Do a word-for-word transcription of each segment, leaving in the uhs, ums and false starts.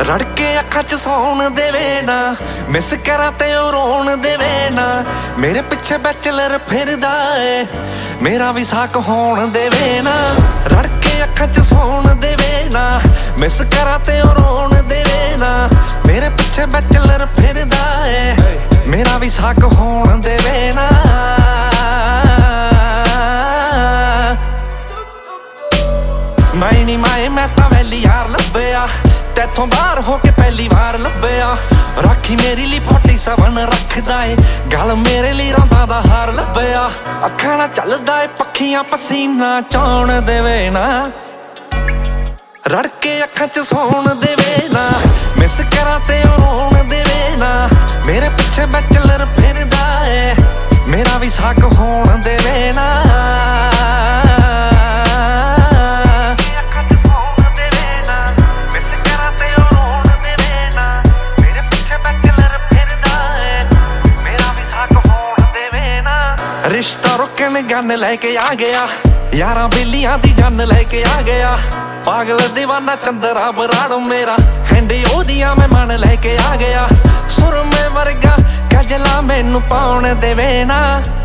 ਰੜਕੇ ਅੱਖਾਂ ਚ ਸੌਣ ਦੇਵੇ ਨਾ, ਮਿਸ ਕਰਾਂ ਤੇ ਉਹ ਰੋਣ ਦੇਵੇ ਨਾ। ਮੇਰੇ ਪਿੱਛੇ ਬੈਚਲਰ ਫਿਰਦਾ ਏ, ਮੇਰਾ ਵੀ ਸਾਕ ਹੋਣ ਦੇਵੇ ਨਾ। ਰੜਕੇ ਅੱਖਾਂ ਚ ਸੌਣ ਦੇਵੇ ਨਾ, ਮਿਸ ਕਰਾਂ ਤੇ ਉਹ ਰੋਣ ਦੇਵੇ ਨਾ। ਮੇਰੇ ਪਿੱਛੇ ਬੈਚਲਰ ਫਿਰਦਾ ਏ, ਮੇਰਾ ਵੀ ਸਾਕ ਹੋਣ ਦੇਵੇ ਨਾ। ਮੈਂ ਨੀ ਮਾਏ ਮੈਂ ਤਾਂ ਵੈਲੀ ਯਾਰ ਲੱਭਿਆ, ਤੈਥੋਂ ਬਾਹਰ ਹੋ ਕੇ ਪਹਿਲੀ ਵਾਰ ਲੱਭਿਆ। ਰਾਖੀ ਮੇਰੀ ਲਈ ਫੋਟੀ ਸਵਨ ਰੱਖਦਾ ਏ, ਗਲ ਮੇਰੇ ਲਈ ਰੌਂਦਾਂ ਦਾ ਹਾਰ ਲੱਭਿਆ। ਅੱਖਾਂ ਨਾਲ ਚੱਲਦਾ ਏ ਪੱਖੀਆਂ ਪਸੀਨਾ ਚੌਣ ਦੇਵੇ ਨਾ। ਰੜਕੇ ਅੱਖਾਂ ਚ ਸੌਣ ਦੇਵੇ ਨਾ, ਮਿਸ ਕਰਾਂ ਤੇ ਉਹ ਰੋਣ ਦੇਵੇ ਨਾ। ਮੇਰੇ ਪਿੱਛੇ ਬੈਚਲਰ ਫਿਰਦਾ ਏ, ਮੇਰਾ ਵੀ ਸਾਕ ਹੋਣ ਦੇਵੇ ਨਾ। ਰਿਸ਼ਤਾ ਰੁਕਣ ਗੰਨ ਲੈ ਕੇ ਆ ਗਿਆ, ਯਾਰਾਂ ਬੇਲੀਆਂ ਦੀ ਜੰਨ ਲੈ ਕੇ ਆ ਗਿਆ। ਪਾਗਲ ਦੀਵਾਨਾ ਚੰਦਰਾ ਬਰਾੜ ਮੇਰਾ, ਹੈਂਡੀ ਉਹਦੀਆਂ ਮੈਂ ਮਨ ਲੈ ਕੇ ਆ ਗਿਆ। ਸੁਰਮੇ ਵਰਗਾ ਗਜਲਾ ਮੈਨੂੰ ਪਾਉਣ ਦੇਵੇ ਨਾ।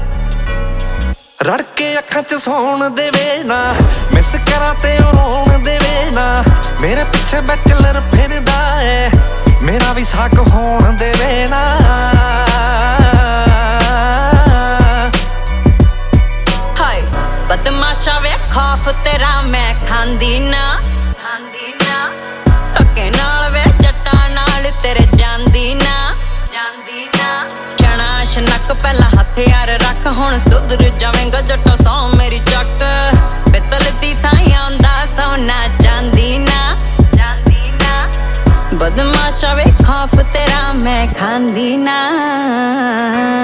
ਰੜਕੇ ਅੱਖਾਂ ਚ ਸੌਣ ਦੇਵੇ ਨਾ, ਮਿਸ ਕਰਾਂ ਤੇ ਉਹ ਰੋਣ ਦੇਵੇ ਨਾ। ਮੇਰੇ ਪਿੱਛੇ ਬੈਚਲਰ ਫਿਰਦਾ ਏ, ਮੇਰਾ ਵੀ ਸਾਕ ਹੋਣ ਦੇਵੇ ਨਾ। ਬਦਮਾਸ਼ਾ ਵੇ ਖੌਫ ਤੇਰਾ ਮੈਂ ਖਾਂਦੀ ਨਾ, ਖਾਂਦੀ ਨਾ। ਧੱਕੇ ਨਾਲ ਵੇ ਜੱਟਾਂ ਨਾਲ ਤੇਰੇ ਜਾਂਦੀ ਨਾ, ਜਾਂਦੀ ਨਾ। ਛਣਾ ਸ਼ਨਕ ਪਹਿਲਾਂ ਹਥਿਆਰ ਰੱਖ, ਹੁਣ ਸੁਧਰ ਜਾਵੇਂਗਾ ਜੱਟਾ ਸੌ ਮੇਰੀ ਚੱਕ। ਪਿੱਤਲ ਦੀ ਥਾਂ ਆਉਂਦਾ ਸੋਨਾ ਜਾਂਦੀ ਨਾ, ਜਾਂਦੀ ਨਾ। ਬਦਮਾਸ਼ਾ ਵੇ ਖੌਫ ਤੇਰਾ ਮੈਂ ਖਾਂਦੀ ਨਾ।